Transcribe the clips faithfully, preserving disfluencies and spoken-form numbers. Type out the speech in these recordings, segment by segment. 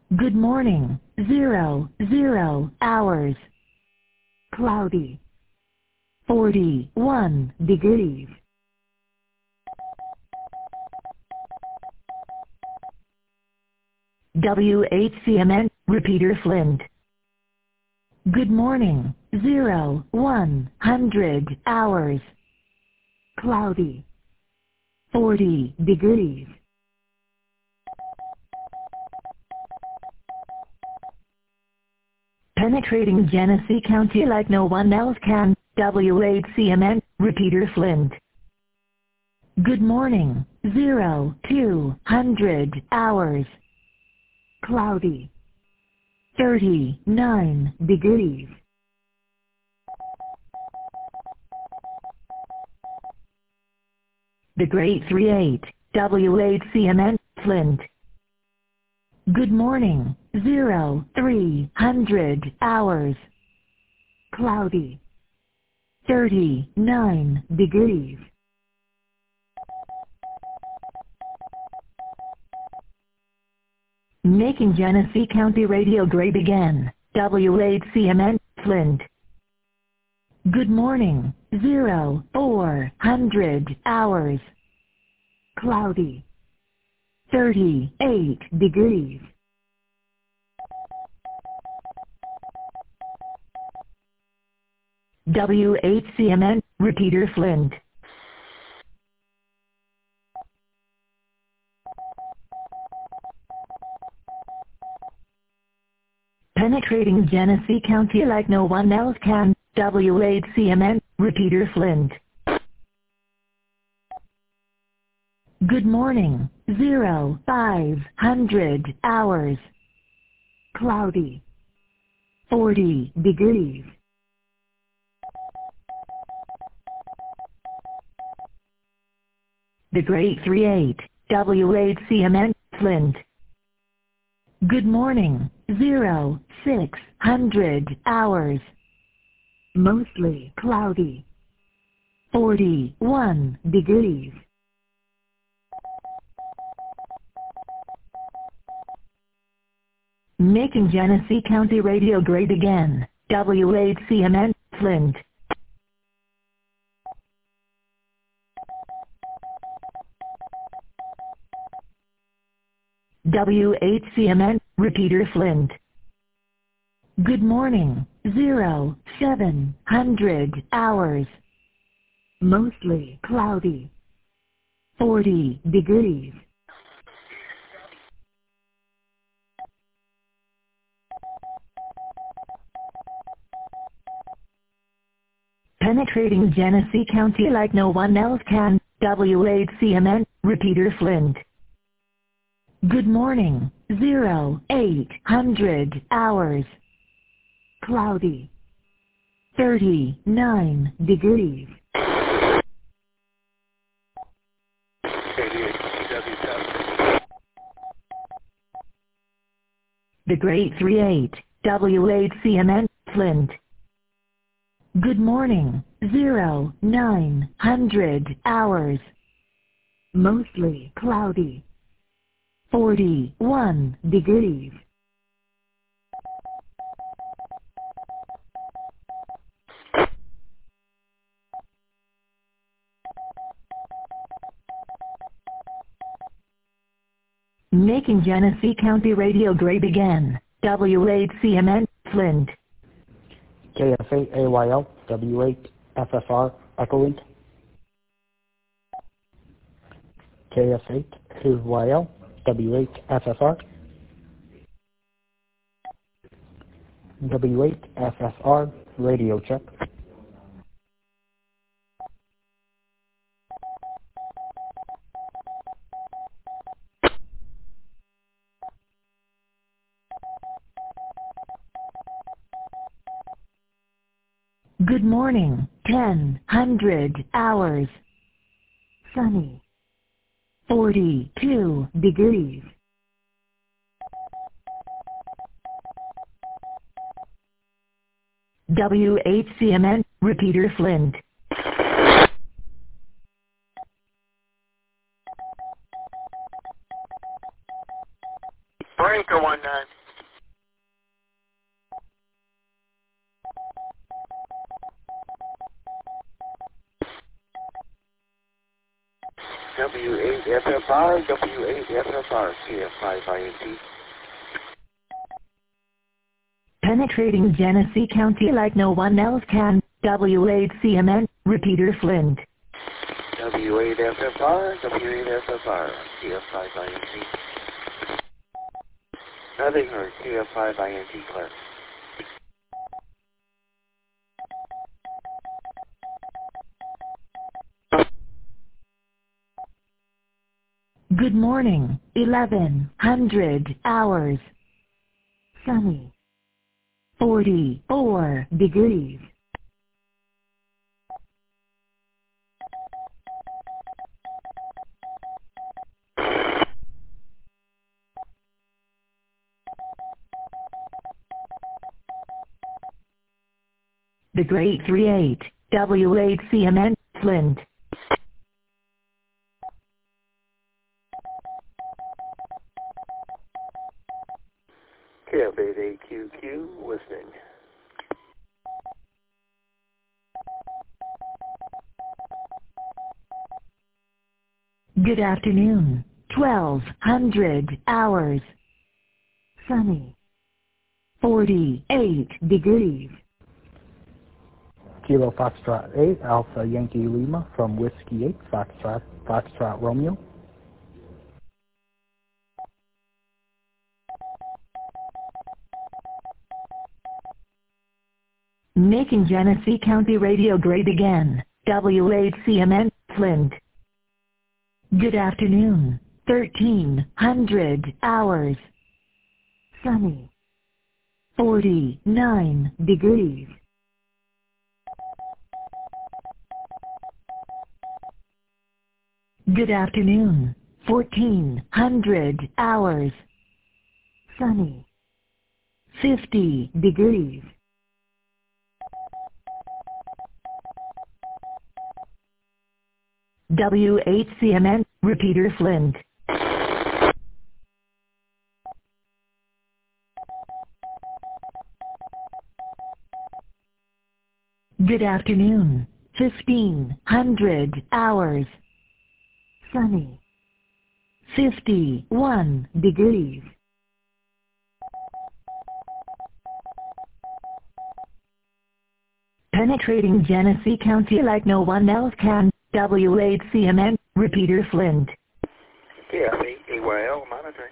Good morning, zero, zero, hours. Cloudy. forty-one degrees. W H C M N, repeater Flint. Good morning, zero, one hundred, hours. Cloudy. forty degrees. Penetrating Genesee County like no one else can, W H C M N, repeater Flint. Good morning, zero, two hundred, hours. Cloudy. thirty-nine degrees. The Great three eight, W H C M N, Flint. Good morning, zero, three hundred, hours. Cloudy. thirty-nine degrees. Making Genesee County radio great again, W H C M N, Flint. Good morning, zero, four hundred, hours. Cloudy. thirty-eight degrees. W H C M N, repeater Flint. Penetrating Genesee County like no one else can, W H C M N, repeater Flint. Good morning, zero, five hundred, hours. Cloudy. forty degrees. The Great three eight, W H C M N, Flint. Good morning, zero, six hundred, hours. Mostly cloudy. forty-one degrees. Making Genesee County radio great again, W H C M N, Flint. W H C M N, repeater Flint. Good morning, zero, seven hundred, hours. Mostly cloudy. forty degrees. Penetrating Genesee County like no one else can, W H C M N, repeater Flint. Good morning, zero, eight hundred, hours. Cloudy. thirty-nine degrees. The Great three eight, W H C M N, Flint. Good morning, zero, nine hundred, hours. Mostly cloudy. forty-one degrees. Making Genesee County radio great again, W H C M N, Flint. K F eight A Y L, W eight F F R, Echoland. K F eight A Y L, W eight F F R. W eight F F R, radio check. Good morning, ten hundred, hours. Sunny. forty-two degrees. W H C M N, repeater Flint. Breaker one nine. F F R, W eight F F R, C F five I N T. Penetrating Genesee County like no one else can, W eight C M N, repeater Flint. W eight F F R, W eight F F R, C F five I N T. Nothing heard, C F five I N T, clear. Good morning, eleven hundred hours. Sunny. forty-four degrees. The Great three eight, W eight C M N, Flint. K F eight A Q Q, listening. Good afternoon, twelve hundred hours. Sunny. forty-eight degrees. Kilo Foxtrot eight, Alpha Yankee Lima from Whiskey eight, Foxtrot, Foxtrot Romeo. Making Genesee County radio great again, W eight C M N, Flint. Good afternoon, thirteen hundred hours. Sunny. forty-nine degrees. Good afternoon, fourteen hundred hours. Sunny. fifty degrees. W eight C M N, repeater Flint. Good afternoon, fifteen hundred hours. Sunny. fifty-one degrees. Penetrating Genesee County like no one else can, W eight C M N, repeater Flint. K F eight A Y L, monitoring.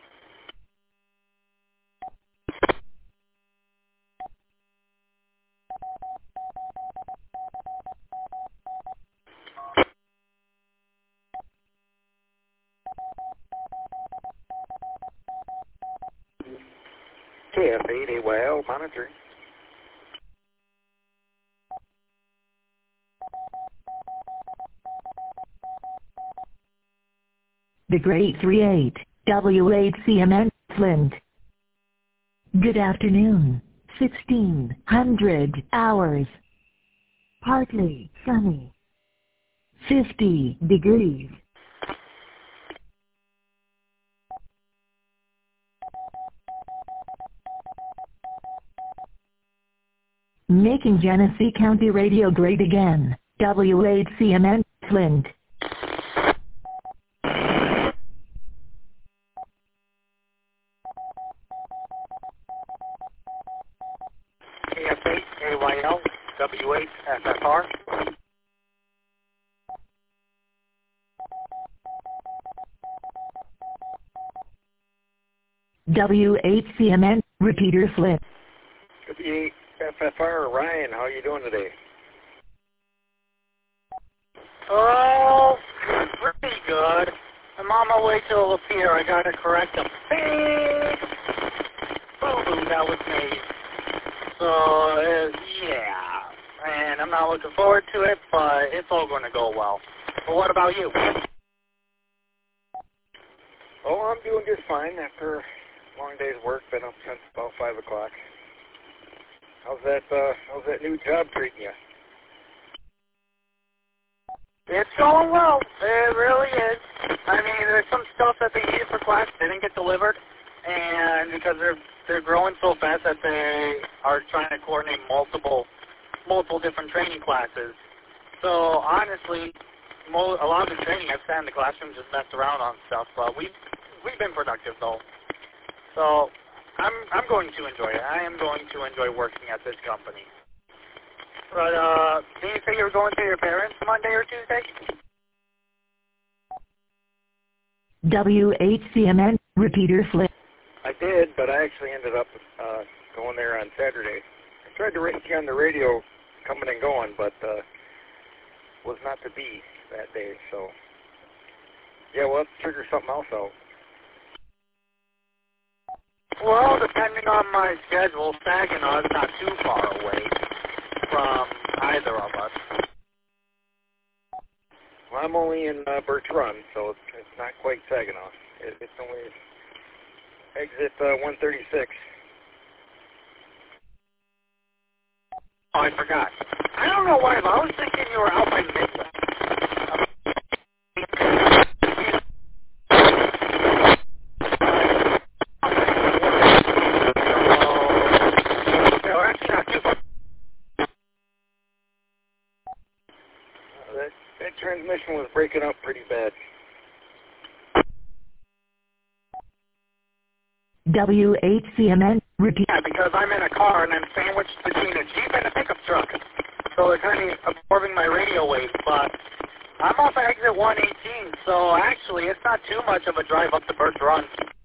K F eight A Y L, monitoring. The Great three eight, W eight C M N, Flint. Good afternoon, sixteen hundred hours. Partly sunny. fifty degrees. Making Genesee County radio great again, W eight C M N, Flint. K F eight A Y L, W eight F F R. W eight C M N, repeater Flint. W eight F F R, Ryan, how are you doing today? Oh, pretty good. I'm on my way to Lapeer. I gotta correct a big boo-boo that was made. So, uh, yeah. And I'm not looking forward to it, but it's all gonna go well. But what about you? Oh, I'm doing just fine after a long day's work. Been up since about five o'clock. How's that, uh, how's that new job treating you? It's going well. It really is. I mean, there's some stuff that they needed for class didn't get delivered, and because they're they're growing so fast that they are trying to coordinate multiple multiple different training classes. So honestly, mo- a lot of the training I've sat in the classroom just messed around on stuff, but we've, we've been productive, though. So I'm, I'm going to enjoy it. I am going to enjoy working at this company. But, uh, did you say you were going to your parents Monday or Tuesday? W H C M N, repeater Flint. I did, but I actually ended up uh, going there on Saturday. I tried to reach you on the radio coming and going, but uh, was not to be that day. So, yeah, we'll have to figure something else out. Well, depending on my schedule, Saginaw is not too far away from either of us. Well, I'm only in uh, Birch Run, so it's, it's not quite Saginaw. It, it's only exit uh, one thirty-six. Oh, I forgot. I don't know why, but I was thinking you were out by Midland. That, that transmission was breaking up pretty bad. W H C M N, repeat. Yeah, because I'm in a car and I'm sandwiched between a Jeep and a pickup truck. So they're kind of absorbing my radio waves, but I'm off at exit one eighteen, so actually it's not too much of a drive up to Birch Run.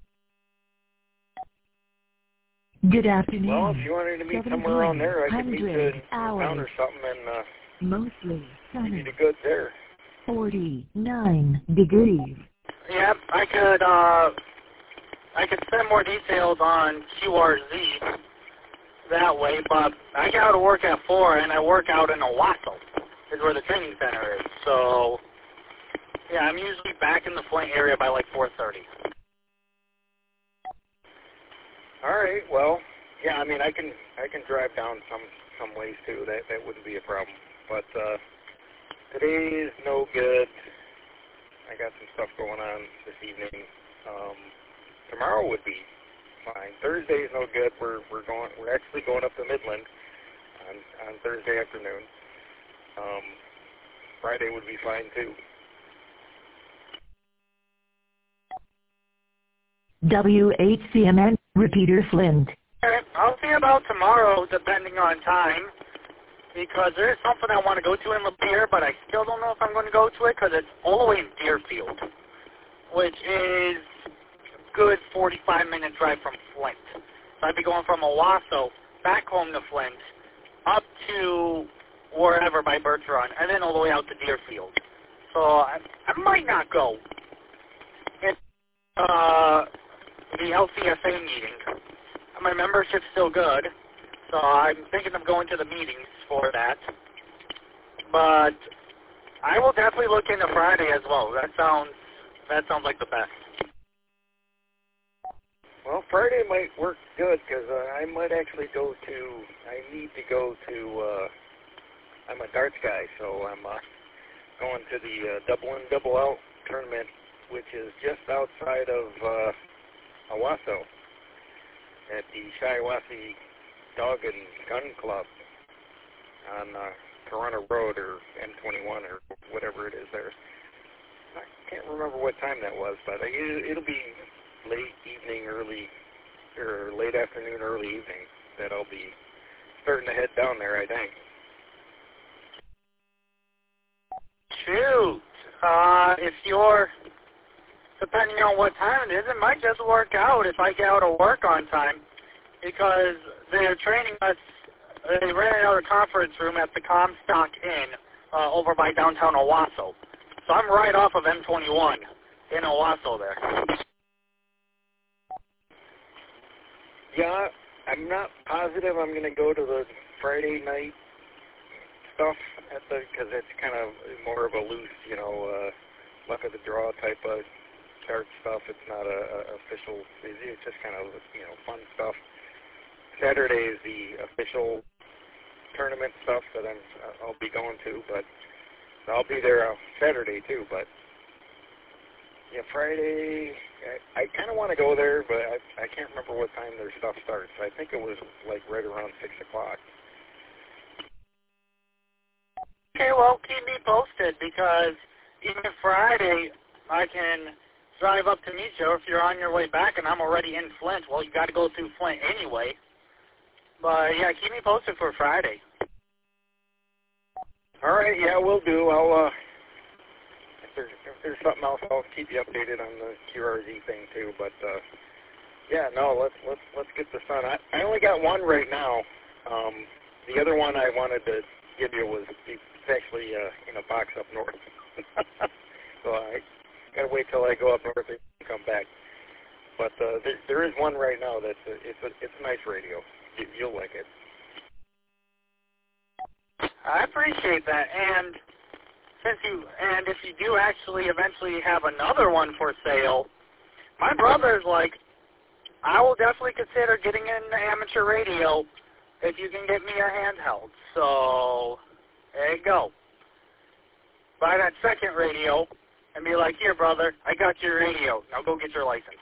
Good afternoon. Well, if you wanted to meet somewhere around there, I could meet you in town or something and uh, mostly give you sunny. the goods there. forty-nine degrees. Yep, I could, uh, I could send more details on Q R Z that way, but I get out of work at four, and I work out in Owasso, is where the training center is. So, yeah, I'm usually back in the Flint area by like four thirty. All right. Well, yeah. I mean, I can I can drive down some some ways too. That that wouldn't be a problem. But uh, today is no good. I got some stuff going on this evening. Um, tomorrow would be fine. Thursday is no good. We're we're going. We're actually going up to Midland on on Thursday afternoon. Um, Friday would be fine too. W H C M N, repeater Flint. Okay, I'll see about tomorrow, depending on time, because there's something I want to go to in Lapeer, but I still don't know if I'm going to go to it because it's all the way in Deerfield, which is a good forty-five minute drive from Flint. So I'd be going from Owasso back home to Flint, up to wherever by Birch Run, and then all the way out to Deerfield. So I, I might not go. It's uh, the L C S A meeting. My membership's still good, so I'm thinking of going to the meetings for that. But I will definitely look into Friday as well. That sounds that sounds like the best. Well, Friday might work good because uh, I might actually go to. I need to go to. Uh, I'm a darts guy, so I'm uh, going to the uh, double in, double out tournament, which is just outside of uh, Owasso at the Shiawassee Dog and Gun Club on uh, Corona Road or M twenty-one or whatever it is there. I can't remember what time that was, but it, it'll be late evening, early, or late afternoon, early evening that I'll be starting to head down there, I think. Shoot. Uh, if you're, depending on what time it is, it might just work out if I get out of work on time, because they're training us, they rented out a conference room at the Comstock Inn uh, over by downtown Owasso. So I'm right off of M twenty-one in Owasso there. Yeah, I'm not positive I'm going to go to the Friday night stuff at the, because it's kind of more of a loose, you know, uh, luck of the draw type of dart stuff. It's not a, a official, it's just kind of, you know, fun stuff. Saturday is the official tournament stuff that I'm, I'll be going to, but I'll be there on Saturday too, but yeah, Friday, I, I kind of want to go there, but I, I can't remember what time their stuff starts. I think it was like right around six o'clock. Okay, well, keep me posted, because even Friday, I can drive up to meet you if you're on your way back and I'm already in Flint. Well, you got to go through Flint anyway. But, yeah, keep me posted for Friday. All right, yeah, we'll do. I'll, uh, if there's, if there's something else, I'll keep you updated on the Q R Z thing, too. But, uh, yeah, no, let's, let's, let's get this done. I, I only got one right now. Um, the other one I wanted to give you was it's actually uh, in a box up north. So I got to wait till I go up north and come back. But uh, there, there is one right now that's a, it's a, it's a nice radio. You, you'll like it. I appreciate that. And since you and if you do actually eventually have another one for sale, my brother's like, I will definitely consider getting an amateur radio if you can get me a handheld. So there you go. Buy that second radio and be like, here, brother, I got your radio. Now go get your license.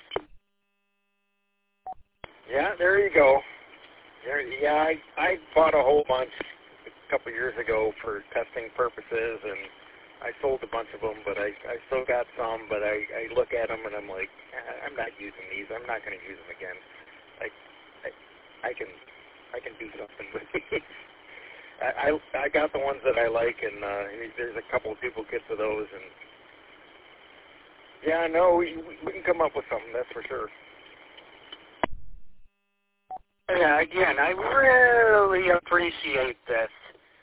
Yeah, there you go. There, yeah, I, I bought a whole bunch a couple years ago for testing purposes, and I sold a bunch of them, but I, I still got some, but I, I look at them and I'm like, I'm not using these. I'm not going to use them again. I, I, I can I can do something with these. I, I, I got the ones that I like, and uh, there's a couple of duplicates of those, and yeah, no, we, we can come up with something, that's for sure. Yeah, again, I really appreciate this.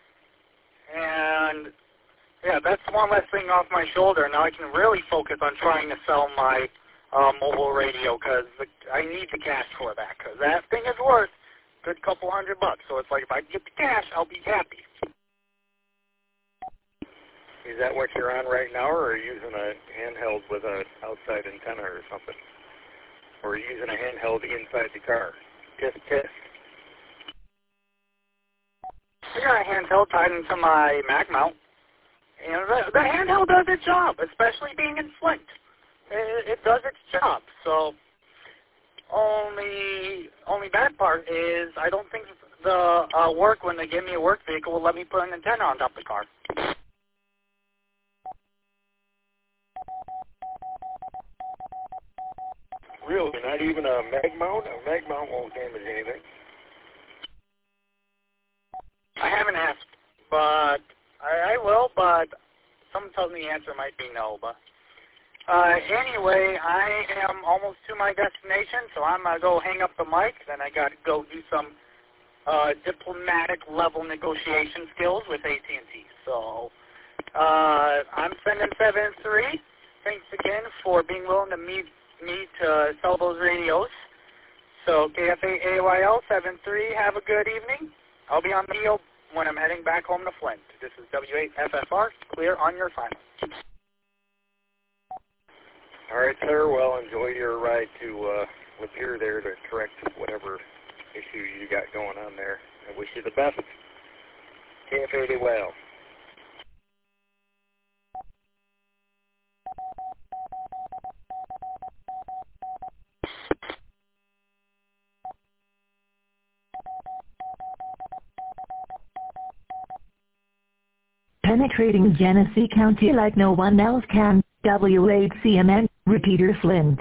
And, yeah, that's one less thing off my shoulder. Now I can really focus on trying to sell my uh, mobile radio because I need the cash for that because that thing is worth a good couple hundred bucks. So it's like if I get the cash, I'll be happy. Is that what you're on right now, or are you using a handheld with an outside antenna or something? Or are you using a handheld inside the car? Test, test. I got a handheld tied into my mag mount. And the, the handheld does its job, especially being in Flint. It, it does its job. So only only bad part is I don't think the uh, work, when they give me a work vehicle, will let me put an antenna on top of the car. Really? Not even a mag mount? A mag mount won't damage anything. I haven't asked, but I, I will, but someone tells me the answer might be no. But uh, anyway, I am almost to my destination, so I'm going to go hang up the mic. Then I got to go do some uh, diplomatic level negotiation skills with A T and T. So uh, I'm sending seven three. Thanks again for being willing to meet me to sell those radios. So K F A A Y L seven three, have a good evening. I'll be on the deal when I'm heading back home to Flint. This is W eight F F R, clear on your final. All right, sir. Well, enjoy your ride to uh, Lapeer there to correct whatever issue you got going on there. I wish you the best. K F A A Y L. Penetrating Genesee County like no one else can. W eight C M N, Repeater Flint.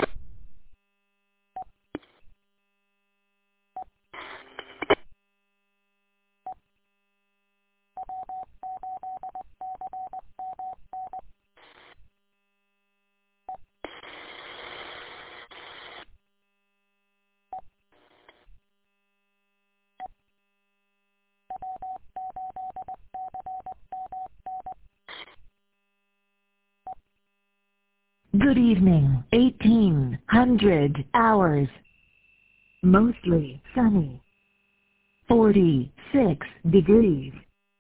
Good evening, eighteen hundred hours. Mostly sunny. forty-six degrees.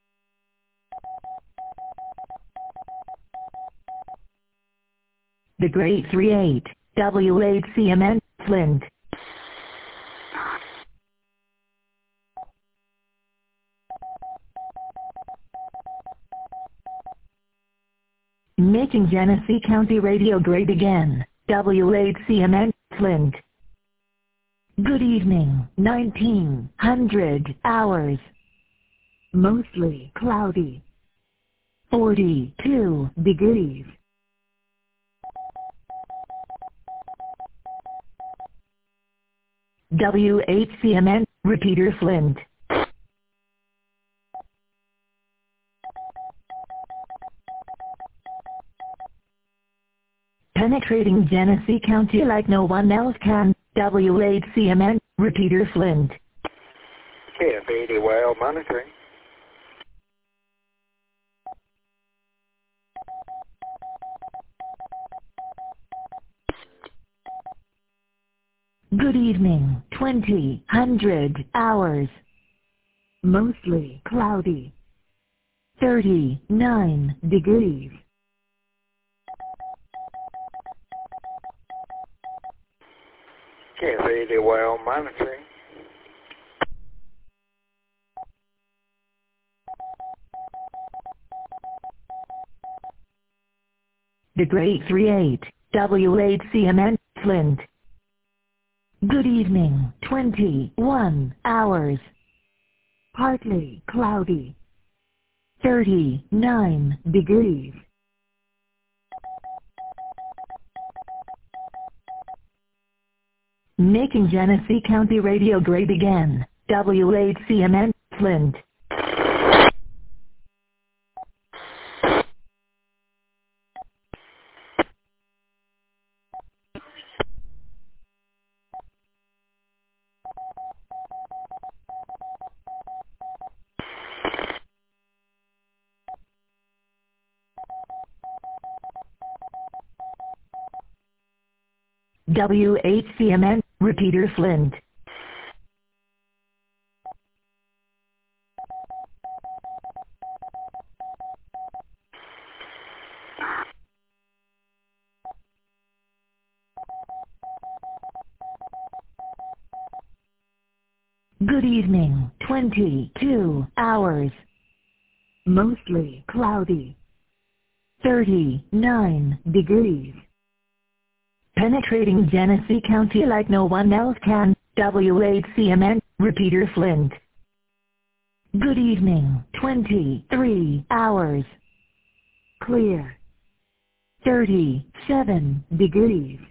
The Great three eight, W eight C M N, Flint. Making Genesee County radio great again, W eight C M N, Flint. Good evening, nineteen hundred hours. Mostly cloudy. forty-two degrees. W H C M N, repeater Flint. Penetrating Genesee County like no one else can, W H C M N, repeater Flint. K F eighty Y L monitoring. Good evening, twenty hundred hours. Mostly cloudy. thirty-nine degrees. K F eighty Y L monitoring. The Great three eight, W H C M N, Flint. Good evening, twenty-one hours. Partly cloudy. thirty-nine degrees. Making Genesee County radio great again, W H C M N, Flint. W H C M N, repeater Flint. Good evening, twenty-two hours. Mostly cloudy. thirty-nine degrees. Penetrating Genesee County like no one else can, W H C M N, repeater Flint. Good evening, twenty-three hours. Clear. thirty-seven degrees.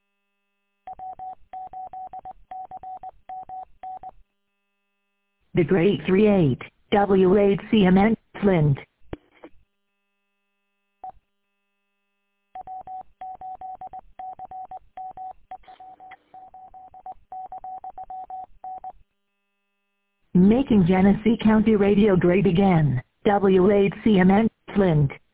The Great three eight, W H C M N, Flint. Making Genesee County radio great again, W H C M N, Flint.